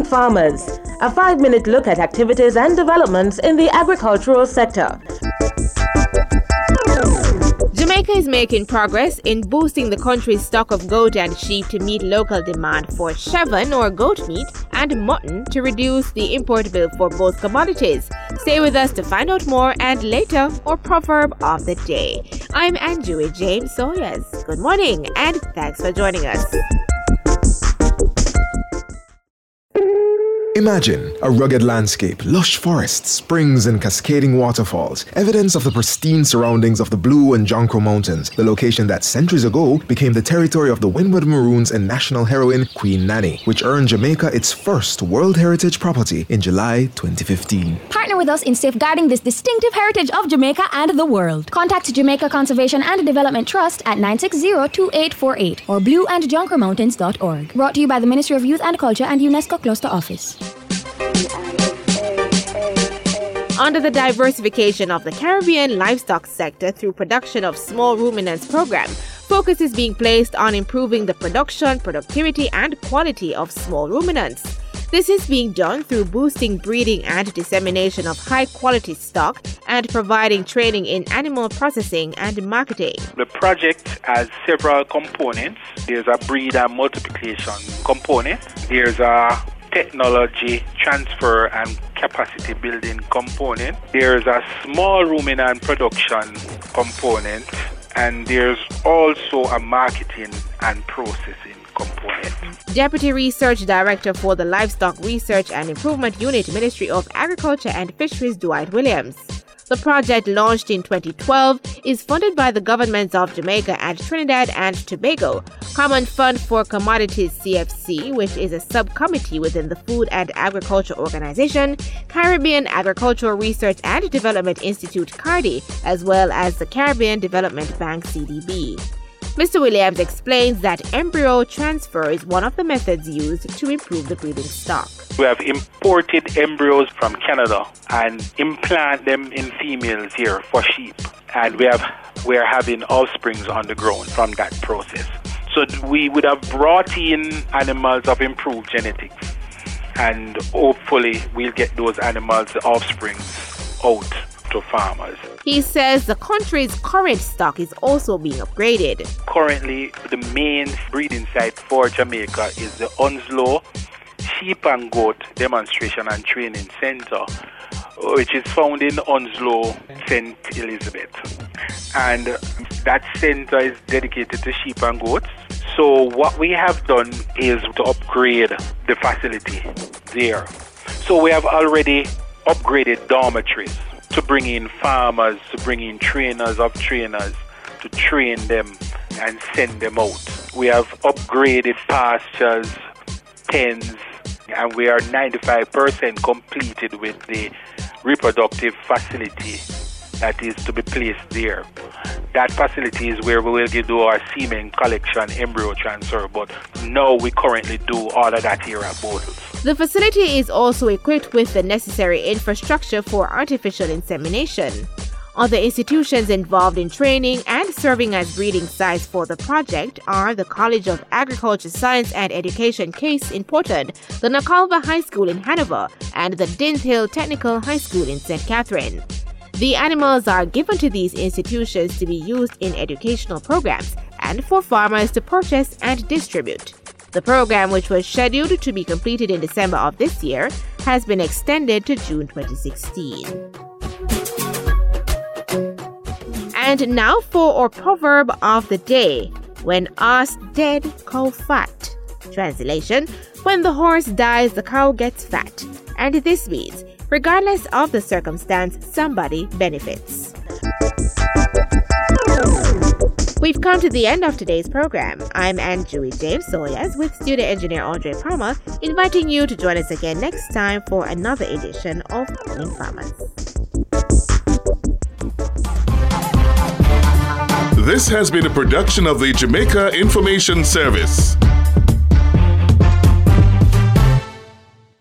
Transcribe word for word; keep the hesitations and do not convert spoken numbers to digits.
Farmers, a five-minute look at activities and developments in the agricultural sector. Jamaica is making progress in boosting the country's stock of goat and sheep to meet local demand for chevon or goat meat and mutton to reduce the import bill for both commodities. Stay with us to find out more, and later, our proverb of the day. I'm Anjui James Sawyers. Good morning and thanks for joining us. Imagine a rugged landscape, lush forests, springs and cascading waterfalls, evidence of the pristine surroundings of the Blue and Jonquil Mountains, the location that centuries ago became the territory of the Windward Maroons and national heroine Queen Nanny, which earned Jamaica its first World Heritage property in July twenty fifteen. Partner with us in safeguarding this distinctive heritage of Jamaica and the world. Contact Jamaica Conservation and Development Trust at nine six zero, two eight four eight or blue and jonquil mountains dot org. Brought to you by the Ministry of Youth and Culture and UNESCO Cluster Office. Under the diversification of the Caribbean livestock sector through production of small ruminants program, focus is being placed on improving the production, productivity, and quality of small ruminants. This is being done through boosting breeding and dissemination of high-quality stock and providing training in animal processing and marketing. The project has several components. There's a breed and multiplication component. There's a technology transfer and capacity building component. There's a small ruminant production component, and there's also a marketing and processing component. Deputy Research Director for the Livestock Research and Improvement Unit, Ministry of Agriculture and Fisheries, Dwight Williams. The project, launched in twenty twelve, is funded by the governments of Jamaica and Trinidad and Tobago, Common Fund for Commodities C F C, which is a subcommittee within the Food and Agriculture Organization, Caribbean Agricultural Research and Development Institute CARDI, as well as the Caribbean Development Bank C D B. Mister Williams explains that embryo transfer is one of the methods used to improve the breeding stock. We have imported embryos from Canada and implant them in females here for sheep. And we have we are having offsprings on the ground from that process. So we would have brought in animals of improved genetics, and hopefully we'll get those animals' offsprings out to farmers. He says the country's current stock is also being upgraded. Currently, the main breeding site for Jamaica is the Onslow Sheep and Goat Demonstration and Training Center, which is found in Onslow, Saint Elizabeth. And that center is dedicated to sheep and goats. So what we have done is to upgrade the facility there. So we have already upgraded dormitories to bring in farmers, to bring in trainers of trainers, to train them and send them out. We have upgraded pastures, pens, and we are ninety-five percent completed with the reproductive facility that is to be placed there. That facility is where we will do our semen collection, embryo transfer, but now we currently do all of that here at Bodles. The facility is also equipped with the necessary infrastructure for artificial insemination. Other institutions involved in training and serving as breeding sites for the project are the College of Agriculture Science and Education Case in Portland, the Nakalva High School in Hanover, and the Dint Hill Technical High School in Saint Catherine. The animals are given to these institutions to be used in educational programs and for farmers to purchase and distribute. The program, which was scheduled to be completed in December of this year, has been extended to June twenty sixteen. And now for our proverb of the day: when ass dead, cow fat. Translation: when the horse dies, the cow gets fat. And this means, regardless of the circumstance, somebody benefits. We've come to the end of today's program. I'm Anjui James Sawyers with studio engineer Andre Palmer, inviting you to join us again next time for another edition of Calling Farmers. This has been a production of the Jamaica Information Service.